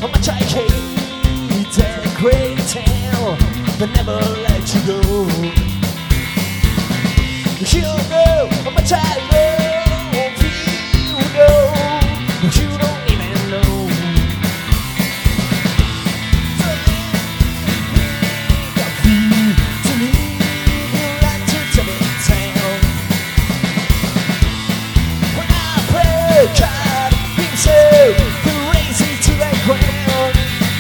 how much I hate that great town that never let you go. You know how much I love you, know, but you don't even know. To leave you right to Tibet town. When I pray, God himself to raise it to the ground.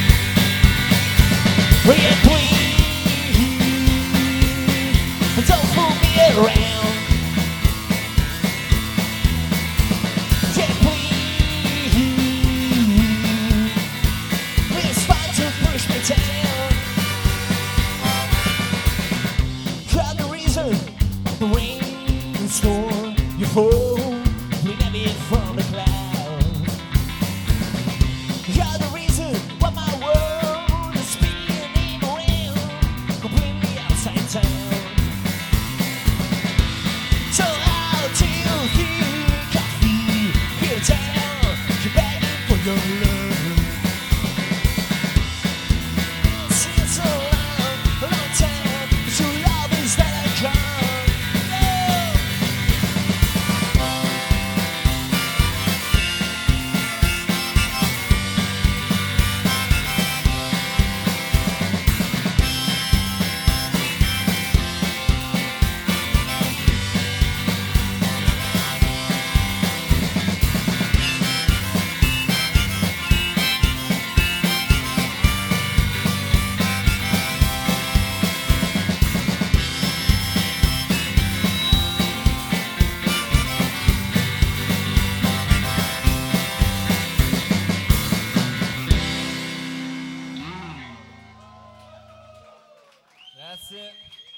We get please, don't fool me around. Yeah, please fight to push me down. You're the reason the rain and storm you fall. We never hit from the clouds. You're the reason why my world is spinning around, completely upside down. So how do you think I feel here down? You're begging for your love. Since a long time, true love is that I come. That's it.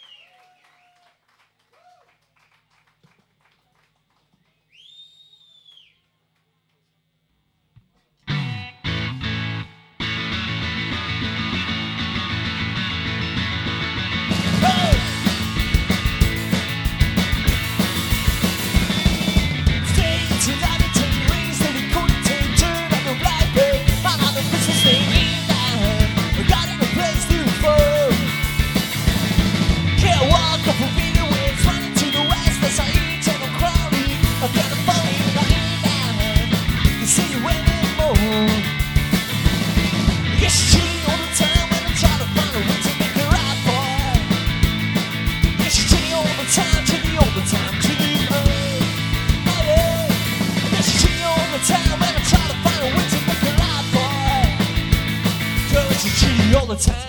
All the time.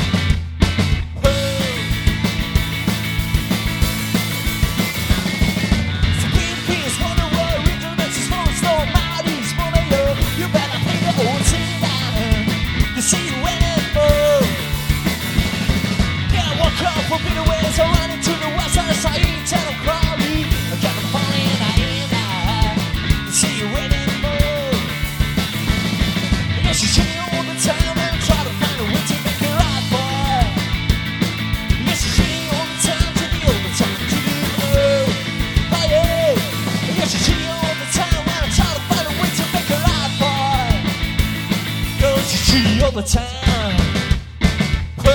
So Greenpeace, Wonder World, Regional Nexus, Small Storm, Mighty, Small Mayor. You better pay the old thing down. You see you anymore. Yeah, I walk up for bitter ways. I run into the west side, tell them crowded. I got them falling, I ain't out. You see you anymore. Yes, you see me all the time and try to find a way to make it right, boy. Yes, you see me all the time to the overtime to the road. Oh yeah. Yes, you see me all the time when I try to find a way to make it right, boy. Yes, you see me all the time. Oh.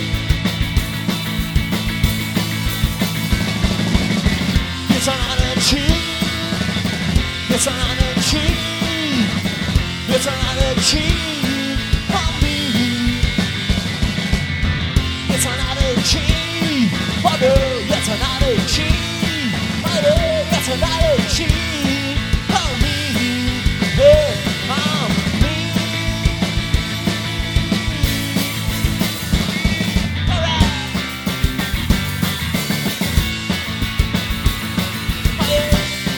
Yes, I'm a cheat. Yes, I'm a cheat. It's another cheat on me. It's another cheat. Oh no, it's another cheat. Oh no, it's another cheat on me. Yeah, on me. Alright. Oh yeah.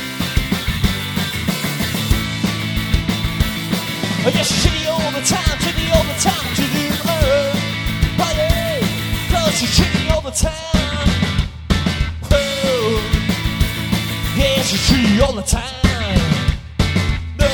Yes, you see all the time, to the all the time, to the oh yeah, cause you see all the time. Oh, yes, you see all the time. No.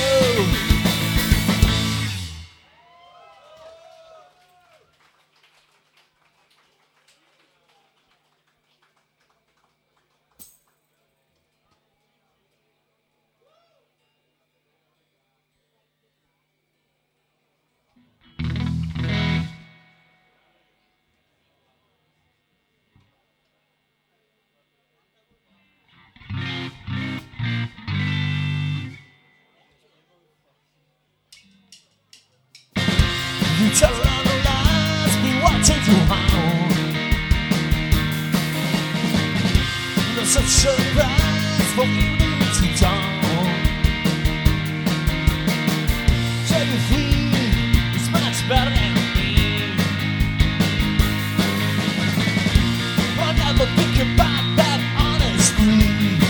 tell all the lies, be what take you home. No such surprise for evening to dawn. Set you free, it's much better than me. I'll never think about that honestly.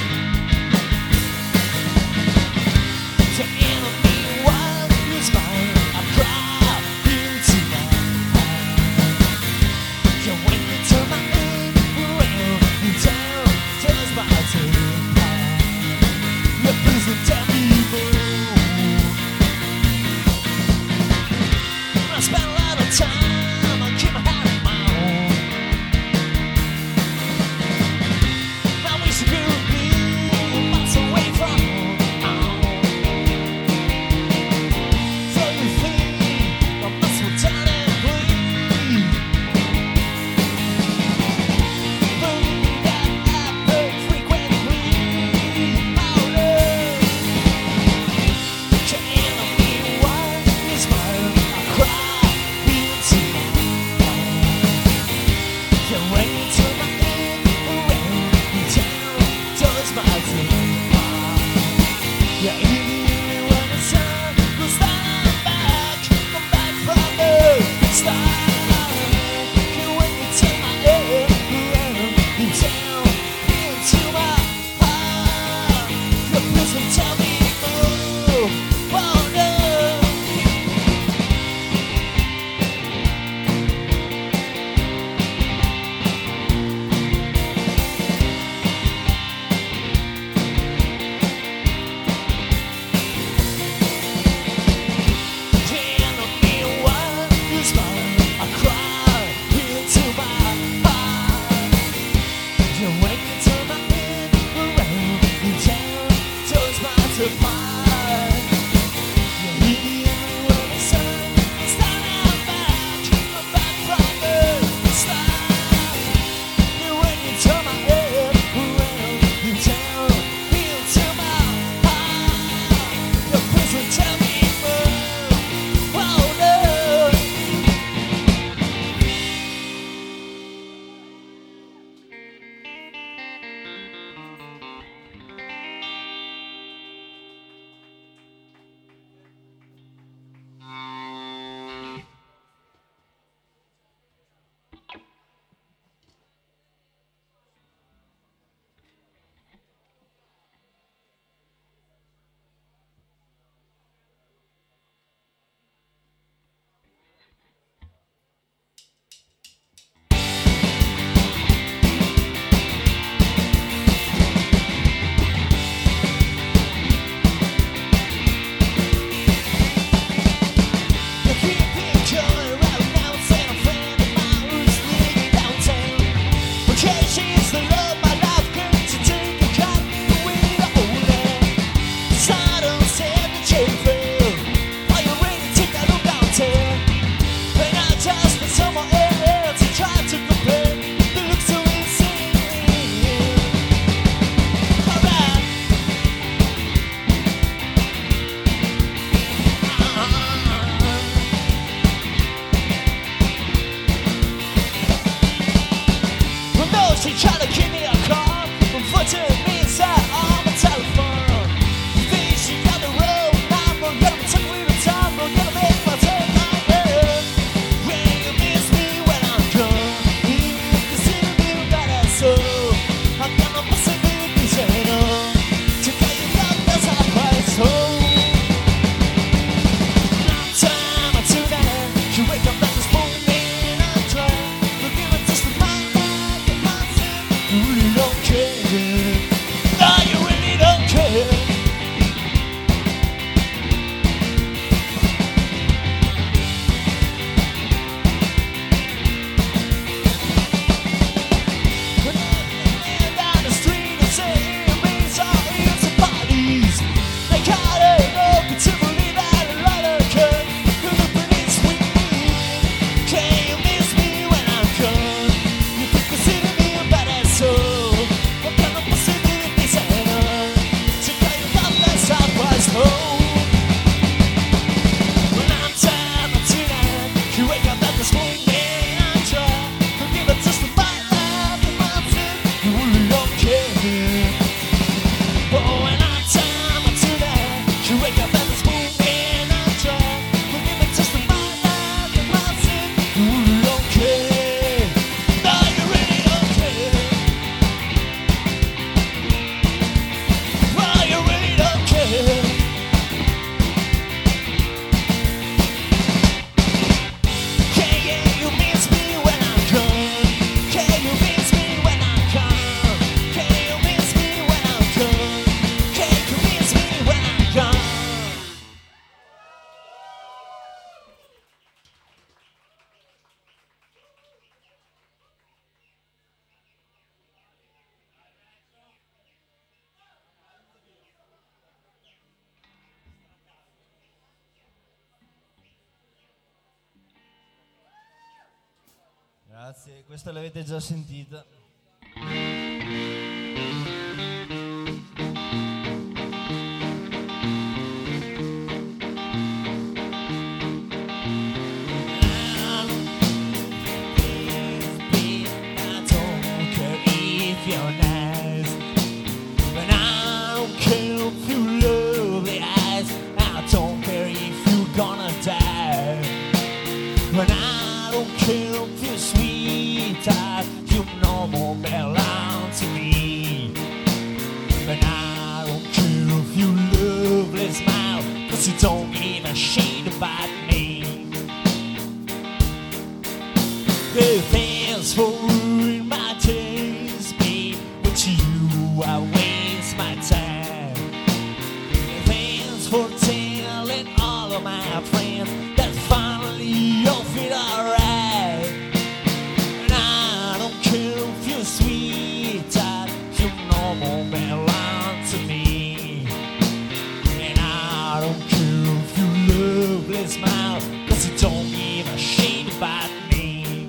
To enemy while you smile, I cry into my eyes. So when you turn my head around, you down, just my tape. You please don't tell me more. I spent a lot of time on keep my head on my own. Now we should be miles away from home. So you think I must have done and bleed. Believe me that happens frequently. Oh no. To enemy while you smile, I cry into Grazie, questa l'avete già sentita. You're nice, but I don't care if you lovely eyes. I don't care if you're gonna die, but I don't care if you're sweetheart. You no more belong to me, but I don't care if you lovely smile, 'cause you don't give a shit about me. Hey, thanks for ruining my taste, babe. With you I waste my time. Thanks for telling all of my friends that finally you'll feel alright. And I don't care if you're sweetheart, you no more belong to me. And I don't care if you lovely smile, 'cause you don't give a shit about me.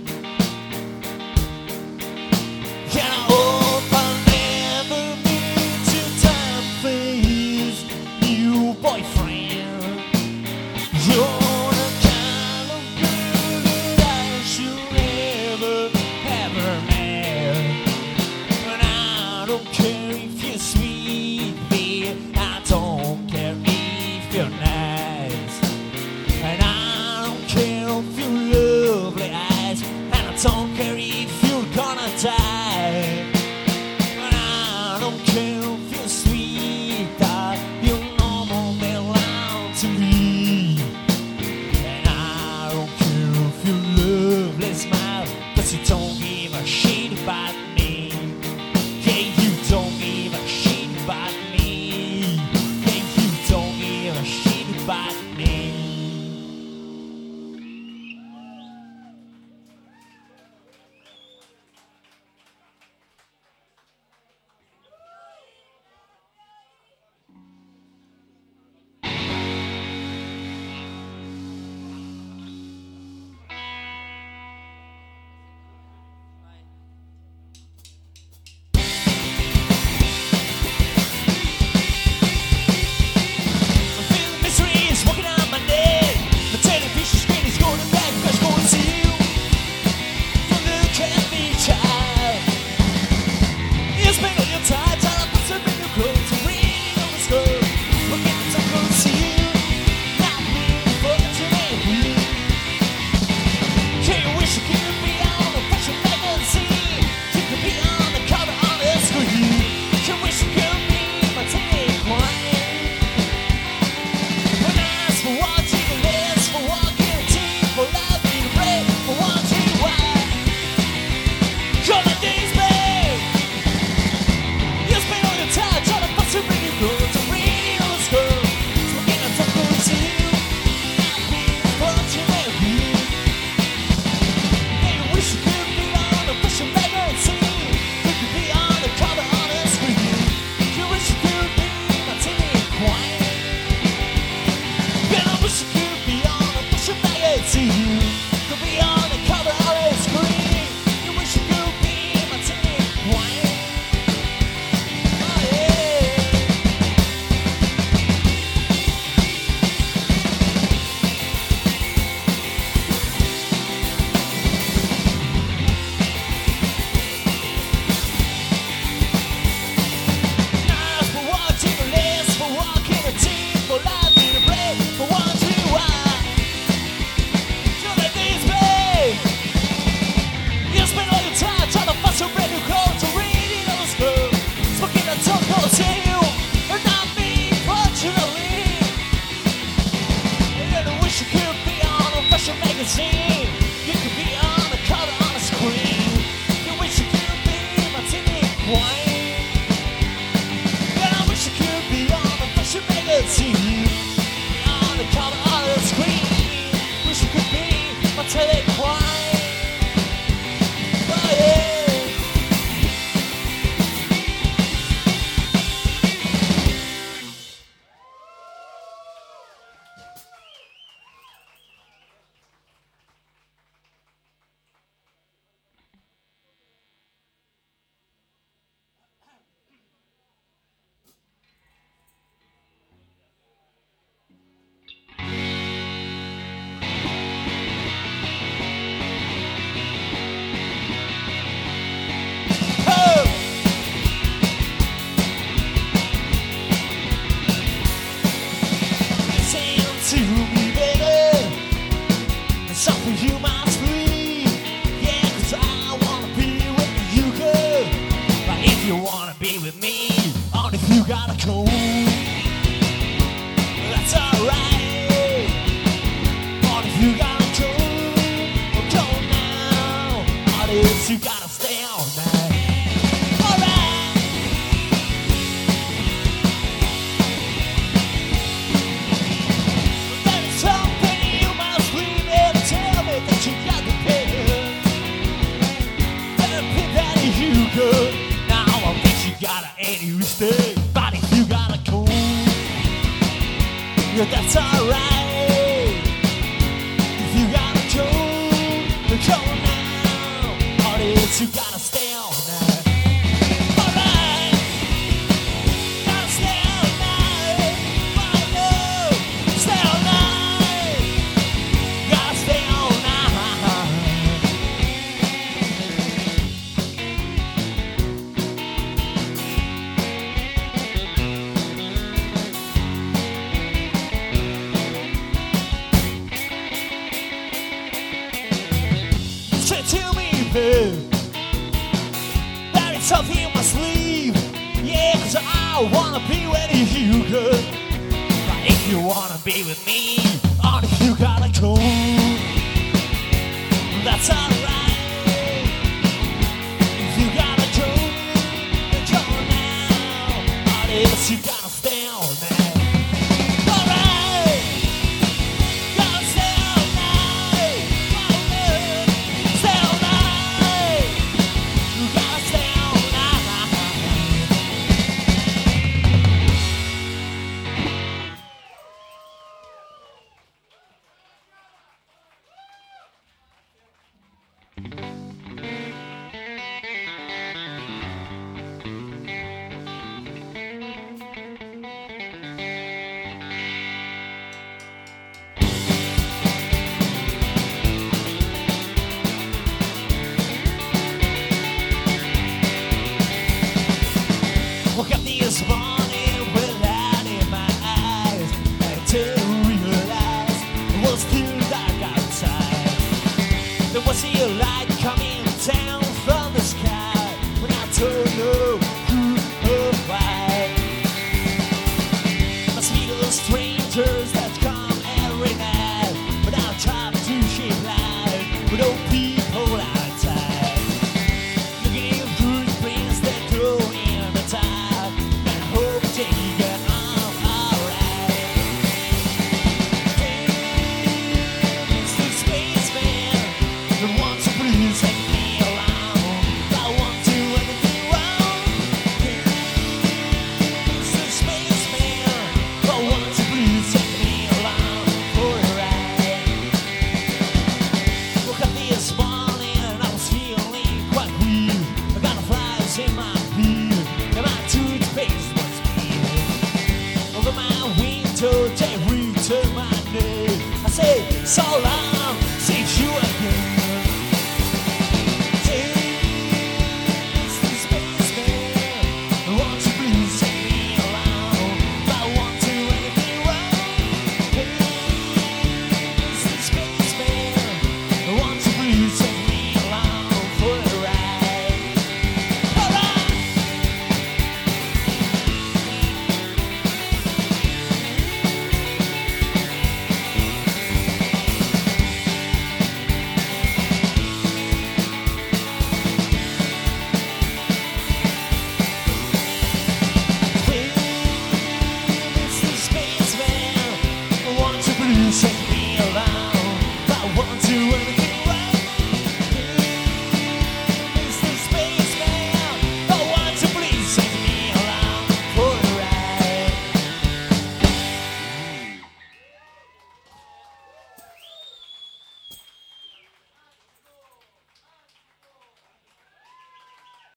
Can I hope I'll never meet your time-faced new boyfriend? You're the kind of girl that I should ever met. And I don't care if you're sweet, babe. I don't care if you're nice. And I don't care if you lovely eyes. And I don't care if you're gonna die. And I don't care if you're sweetheart, you no more belong to me. And I don't care if you lovely smile, 'cause you don't give a shit about me. Yeah, you don't give a shit about me. Yeah, you don't give a shit about me. I'm feeling misery is walking on my neck. The television screen is going back, cause going to you. You look at me, child. You spend all your time trying to put some in your clothes and reading on the scroll. We're getting so close to you. Not me, but you. Can't you wish you could be on a fashion magazine? You could be on the cover on the screen. You wish you could be my take one. For nice, for watching, for less, for walking, tea, for laughing, red, for watching, why? Come on, days, babe. You spend all your time trying to fuss with your girls and reading on the scroll. So we're getting so close to you. Not me, but you. Hey, you wish you could be on a fashion magazine. You could be on the cover on the screen. You wish you could be my teen queen. Yeah, I wish you could be on a fashion magazine. Could be on the cover on the screen. You wish you could be my teen queen. Oh yeah. Nice for watching, for less, for walking a team, for laughing a break, for watching why. So like this, babe. You spend all your time trying to fuss with brand new clothes and reading on the scroll. Smoking a taco to you, and not me, fortunately. And I wish you could be on a fashion magazine. You could be on the cover on the screen. You wish you could be my teen queen. And I wish you could be on a fashion magazine. Be on the cover on the screen. Wish you could be my teen queen. Oh yeah. something you must leave. Yeah, 'cause I wanna be with you, girl. But if you wanna be with me, only if you gotta go, that's alright. Only if you gotta go, go now. Only if you gotta stay all night. Alright. There is something you must leave and tell me that you got to pay. Better be that you good. Now I guess you gotta anyway stay. But if you gotta go, yeah, that's alright. If you gotta go, go now. Audience, you gotta stay all night. Alright, gotta stay all night. I know, stay all night. Gotta stay all night. Say to me, babe, that it's something you must leave. Yeah, 'cause I wanna be with you, good. But if you wanna be with me, only if you gotta go, that's alright. If you gotta go, go now. Only if you gotta stay all night. Alright, gotta stay all night. Stay all night. You gotta stay all night. Woke up this morning with light in my eyes, until I realized it was still dark outside. There was a light coming down from the sky when I don't know who or why. Must be those strangers that come every night without time to shape life, with old people outside. Looking through the brains that throw in the tide, and hope they get on alright. It's the spaceman that wants to please take me along. I won't do anything wrong. It's the spaceman that wants to please take me along for a ride. Woke up this morning and I was feeling quite weird. I got flies in my beard and my toothpaste was peeled. Over my window they return my name. I say, so long.